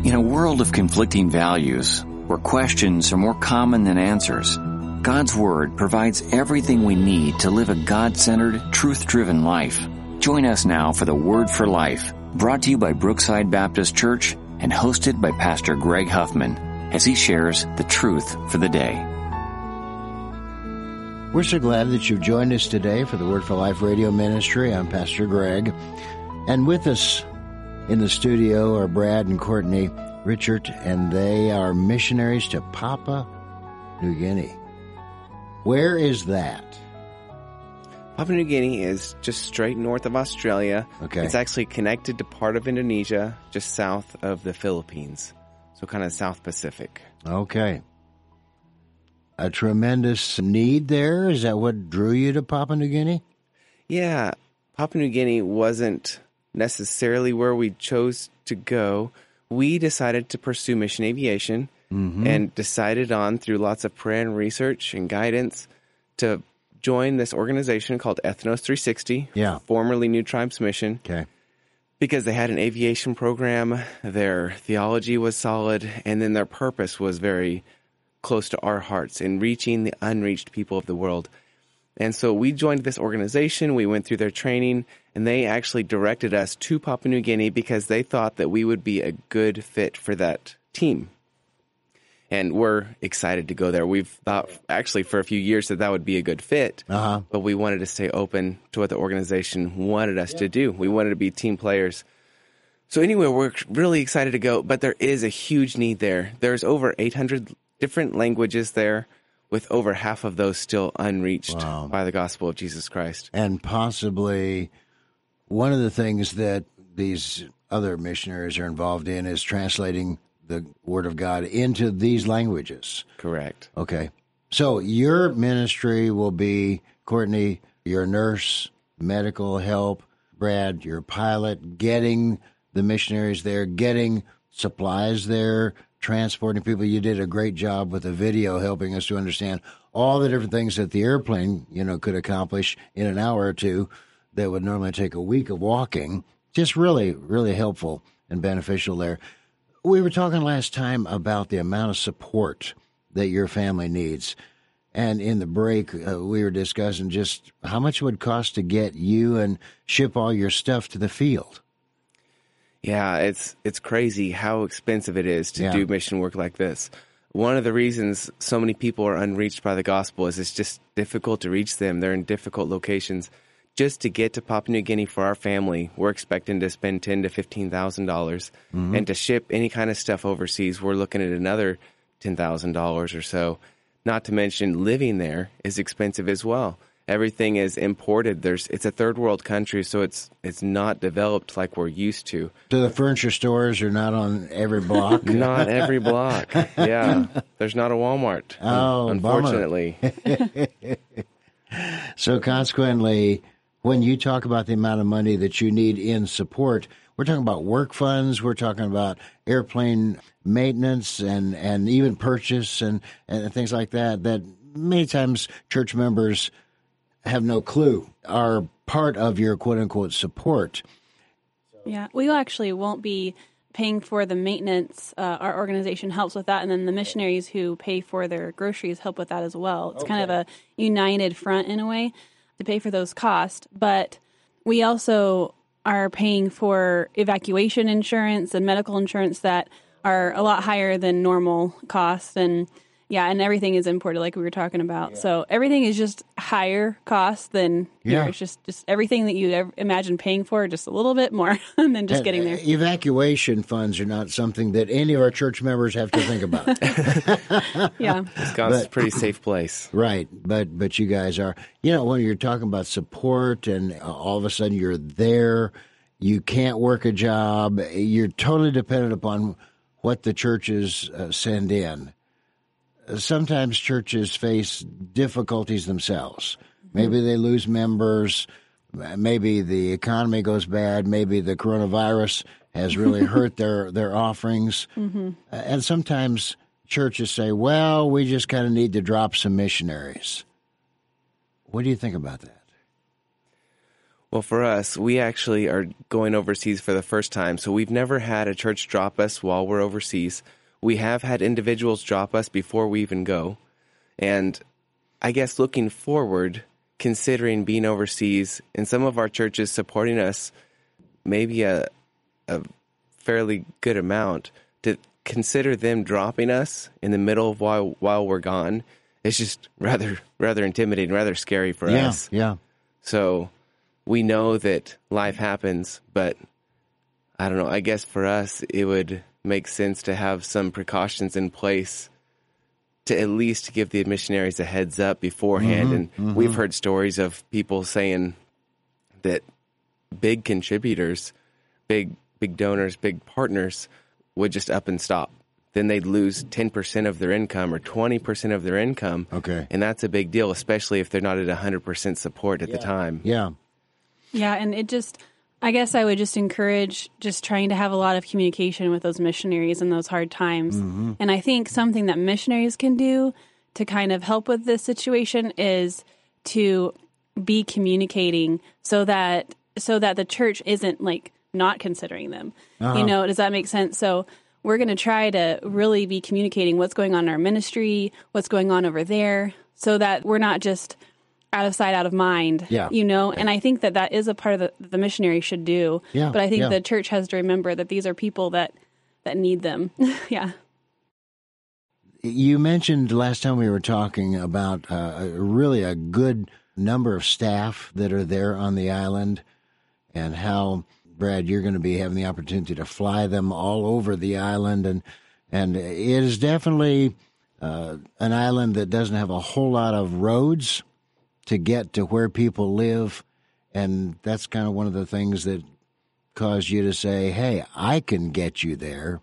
In a world of conflicting values, where questions are more common than answers, God's Word provides everything we need to live a God-centered, truth-driven life. Join us now for the Word for Life, brought to you by Brookside Baptist Church and hosted by Pastor Greg Huffman, as he shares the truth for the day. We're so glad that you've joined us today for the Word for Life radio ministry. I'm Pastor Greg, and with us in the studio are Brad and Courtney Richard, and they are missionaries to Papua New Guinea. Where is that? Papua New Guinea is just straight north of Australia. Okay. It's actually connected to part of Indonesia, just south of the Philippines. So kind of South Pacific. Okay. A tremendous need there? Is that what drew you to Papua New Guinea? Yeah. Papua New Guinea wasn't necessarily where we chose to go. We decided to pursue mission aviation and decided on, through lots of prayer and research and guidance, to join this organization called Ethnos 360, formerly New Tribes Mission, because they had an aviation program, their theology was solid, and then their purpose was very close to our hearts in reaching the unreached people of the world. And so we joined this organization, we went through their training, and they actually directed us to Papua New Guinea because they thought that we would be a good fit for that team. And we're excited to go there. We've thought actually for a few years that would be a good fit, but we wanted to stay open to what the organization wanted us to do. We wanted to be team players. So anyway, we're really excited to go, but there is a huge need there. There's over 800 different languages there, with over half of those still unreached by the gospel of Jesus Christ. And possibly one of the things that these other missionaries are involved in is translating the Word of God into these languages. Correct. Okay. So your ministry will be, Courtney, your nurse, medical help, Brad, your pilot, getting the missionaries there, getting supplies there, transporting people. You did a great job with the video helping us to understand all the different things that the airplane, could accomplish in an hour or two that would normally take a week of walking. Just really, really helpful and beneficial there. We were talking last time about the amount of support that your family needs. And in the break, we were discussing just how much it would cost to get you and ship all your stuff to the field. Yeah, it's crazy how expensive it is to do mission work like this. One of the reasons so many people are unreached by the gospel is it's just difficult to reach them. They're in difficult locations. Just to get to Papua New Guinea for our family, we're expecting to spend $10,000 to $15,000, and to ship any kind of stuff overseas, we're looking at another $10,000 or so. Not to mention living there is expensive as well. Everything is imported. It's a third world country, so it's not developed like we're used to. So the furniture stores are not on every block? Not every block. Yeah. There's not a Walmart, unfortunately. So consequently, when you talk about the amount of money that you need in support, we're talking about work funds, we're talking about airplane maintenance and even purchase and things like that many times church members have no clue are part of your quote-unquote support. Yeah, we actually won't be paying for the maintenance. Our organization helps with that, and then the missionaries who pay for their groceries help with that as well. It's kind of a united front in a way to pay for those costs, but we also are paying for evacuation insurance and medical insurance that are a lot higher than normal costs, and everything is imported like we were talking about. So everything is just higher cost than here. It's just everything that you ever imagine paying for, just a little bit more than just getting there. Evacuation funds are not something that any of our church members have to think about. Wisconsin's a pretty safe place. Right, but you guys are. When you're talking about support and all of a sudden you're there, you can't work a job, you're totally dependent upon what the churches send in. Sometimes churches face difficulties themselves. Maybe they lose members. Maybe the economy goes bad. Maybe the coronavirus has really hurt their offerings. And sometimes churches say, well, we just kind of need to drop some missionaries. What do you think about that? Well, for us, we actually are going overseas for the first time. So we've never had a church drop us while we're overseas. We have had individuals drop us before we even go. And I guess looking forward, considering being overseas and some of our churches supporting us, maybe a fairly good amount, to consider them dropping us in the middle of while we're gone, it's just rather intimidating, rather scary for us. Yeah. So we know that life happens, but I don't know. I guess for us, it would make sense to have some precautions in place to at least give the missionaries a heads up beforehand. And we've heard stories of people saying that big contributors, big donors, big partners would just up and stop. Then they'd lose 10% of their income or 20% of their income. Okay. And that's a big deal, especially if they're not at 100% support at the time. Yeah. Yeah, and I guess I would just encourage just trying to have a lot of communication with those missionaries in those hard times. And I think something that missionaries can do to kind of help with this situation is to be communicating so that the church isn't like not considering them. You know, does that make sense? So we're going to try to really be communicating what's going on in our ministry, what's going on over there, so that we're not just out of sight, out of mind, you know? And I think that is a part of the missionary should do. Yeah, but I think the church has to remember that these are people that need them. Yeah. You mentioned last time we were talking about really a good number of staff that are there on the island, and how, Brad, you're going to be having the opportunity to fly them all over the island. And it is definitely an island that doesn't have a whole lot of roads to get to where people live. And that's kind of one of the things that caused you to say, hey, I can get you there.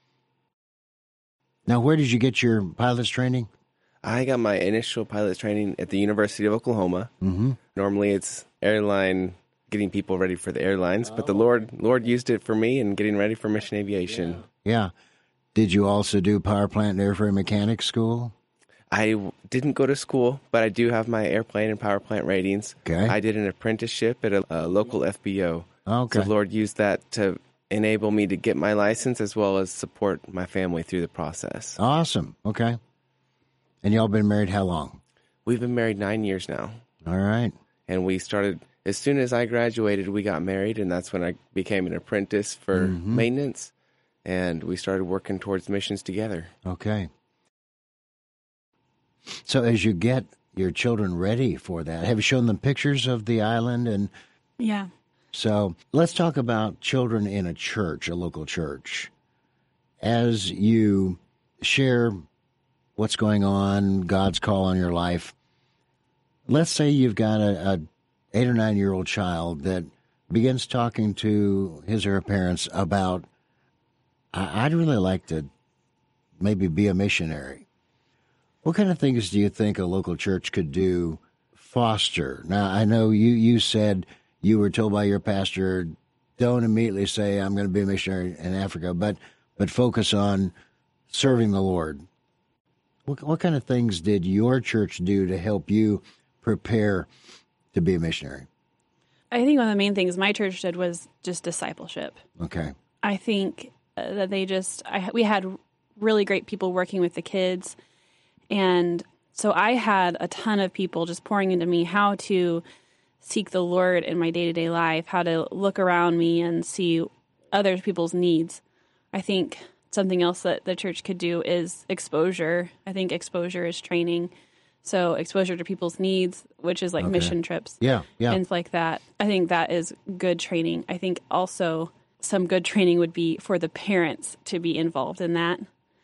Now, where did you get your pilot's training? I got my initial pilot's training at the University of Oklahoma. Normally it's airline, getting people ready for the airlines, but the Lord used it for me in getting ready for mission aviation. Yeah. Did you also do power plant and airframe mechanics school? I didn't go to school, but I do have my airplane and power plant ratings. Okay. I did an apprenticeship at a local FBO. Okay. So the Lord used that to enable me to get my license as well as support my family through the process. Awesome. Okay. And y'all been married how long? We've been married 9 years now. All right. And we started, as soon as I graduated, we got married, and that's when I became an apprentice for maintenance, and we started working towards missions together. Okay. So as you get your children ready for that, have you shown them pictures of the island? And Yeah. so let's talk about children in a church, a local church. As you share what's going on, God's call on your life, let's say you've got a 8 or 9 year old child that begins talking to his or her parents about, I'd really like to maybe be a missionary. What kind of things do you think a local church could do, foster? Now, I know you said you were told by your pastor, don't immediately say, I'm going to be a missionary in Africa, but focus on serving the Lord. What kind of things did your church do to help you prepare to be a missionary? I think one of the main things my church did was just discipleship. Okay. I think that we had really great people working with the kids. And so I had a ton of people just pouring into me how to seek the Lord in my day-to-day life, how to look around me and see other people's needs. I think something else that the church could do is exposure. I think exposure is training. So exposure to people's needs, which is like mission trips. Yeah. Things like that. I think that is good training. I think also some good training would be for the parents to be involved in that.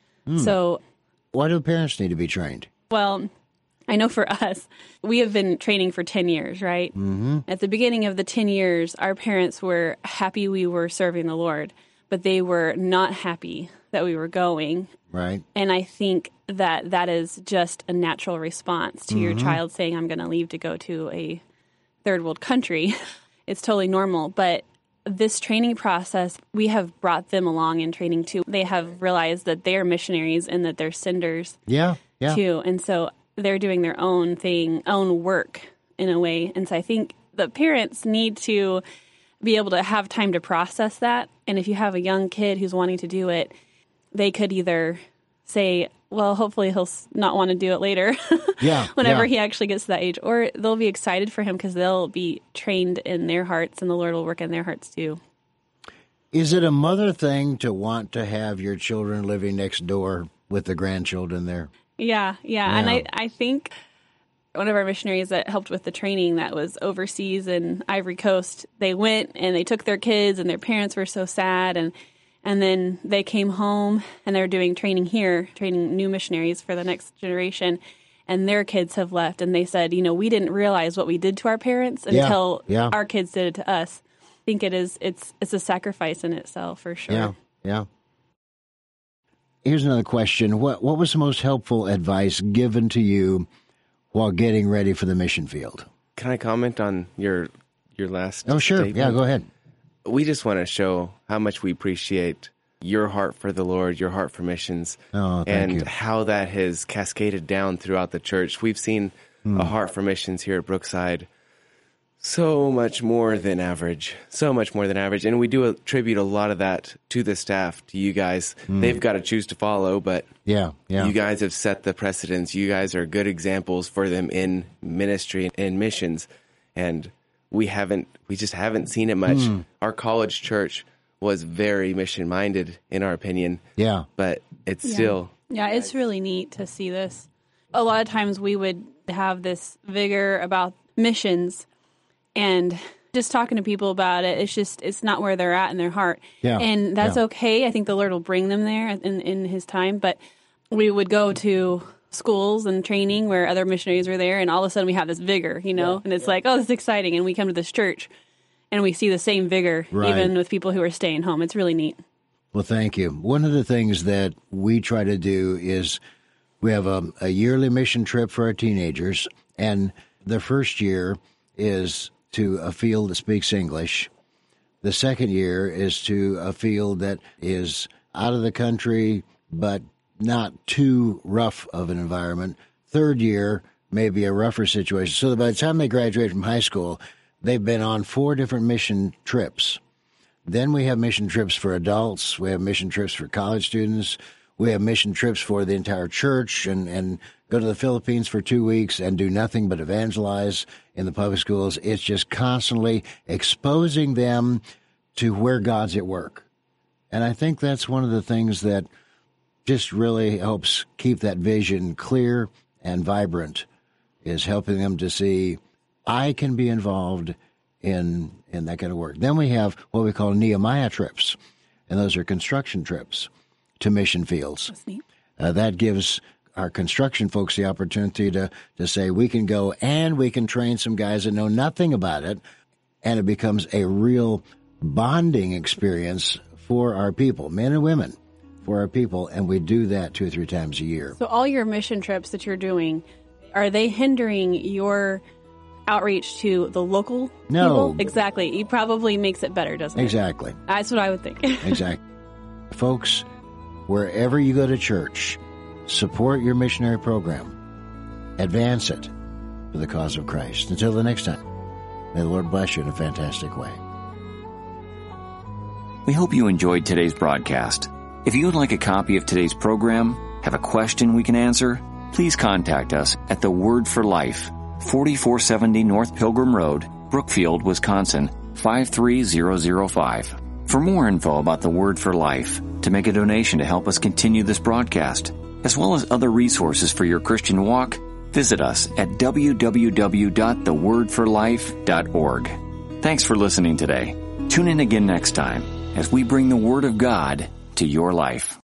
So why do parents need to be trained? Well, I know for us, we have been training for 10 years, right? At the beginning of the 10 years, our parents were happy we were serving the Lord, but they were not happy that we were going. Right. And I think that is just a natural response to your child saying, I'm going to leave to go to a third world country. It's totally normal. But this training process, we have brought them along in training too. They have realized that they're missionaries and that they're senders too. And so they're doing their own thing, own work in a way. And so I think the parents need to be able to have time to process that. And if you have a young kid who's wanting to do it, they could either say, well, hopefully he'll not want to do it later whenever he actually gets to that age. Or they'll be excited for him because they'll be trained in their hearts and the Lord will work in their hearts too. Is it a mother thing to want to have your children living next door with the grandchildren there? Yeah. And I think one of our missionaries that helped with the training that was overseas in Ivory Coast, they went and they took their kids and their parents were so sad. And then they came home and they're doing training here, training new missionaries for the next generation. And their kids have left. And they said, we didn't realize what we did to our parents until our kids did it to us. I think it's a sacrifice in itself for sure. Yeah. Here's another question. What was the most helpful advice given to you while getting ready for the mission field? Can I comment on your last Oh, sure. statement? Yeah, go ahead. We just want to show how much we appreciate your heart for the Lord, your heart for missions, and how that has cascaded down throughout the church. We've seen a heart for missions here at Brookside so much more than average. And we do attribute a lot of that to the staff, to you guys. They've got to choose to follow, but you guys have set the precedence. You guys are good examples for them in ministry and missions. And we just haven't seen it much. Our college church was very mission-minded, in our opinion. Yeah. But it's still... Yeah, it's really neat to see this. A lot of times we would have this vigor about missions, and just talking to people about it, it's not where they're at in their heart. Yeah. And that's okay. I think the Lord will bring them there in His time. But we would go to schools and training where other missionaries were there, and all of a sudden we have this vigor, and it's like, oh, this is exciting. And we come to this church and we see the same vigor, even with people who are staying home. It's really neat. Well, thank you. One of the things that we try to do is we have a yearly mission trip for our teenagers, and the first year is to a field that speaks English. The second year is to a field that is out of the country, but not too rough of an environment. Third year may be a rougher situation. So by the time they graduate from high school, they've been on 4 different mission trips. Then we have mission trips for adults. We have mission trips for college students. We have mission trips for the entire church and go to the Philippines for 2 weeks and do nothing but evangelize in the public schools. It's just constantly exposing them to where God's at work. And I think that's one of the things that just really helps keep that vision clear and vibrant, is helping them to see, I can be involved in that kind of work. Then we have what we call Nehemiah trips, and those are construction trips to mission fields. That's neat. That gives our construction folks the opportunity to say, we can go and we can train some guys that know nothing about it, and it becomes a real bonding experience for our people, men and women, for our people, and we do that 2 or 3 times a year. So all your mission trips that you're doing, are they hindering your outreach to the local people? Exactly. It probably makes it better, doesn't it? Exactly. That's what I would think. Exactly. Folks, wherever you go to church, support your missionary program. Advance it for the cause of Christ. Until the next time, may the Lord bless you in a fantastic way. We hope you enjoyed today's broadcast. If you would like a copy of today's program, have a question we can answer, please contact us at The Word for Life, 4470 North Pilgrim Road, Brookfield, Wisconsin, 53005. For more info about The Word for Life, to make a donation to help us continue this broadcast, as well as other resources for your Christian walk, visit us at www.thewordforlife.org. Thanks for listening today. Tune in again next time as we bring the Word of God to your life.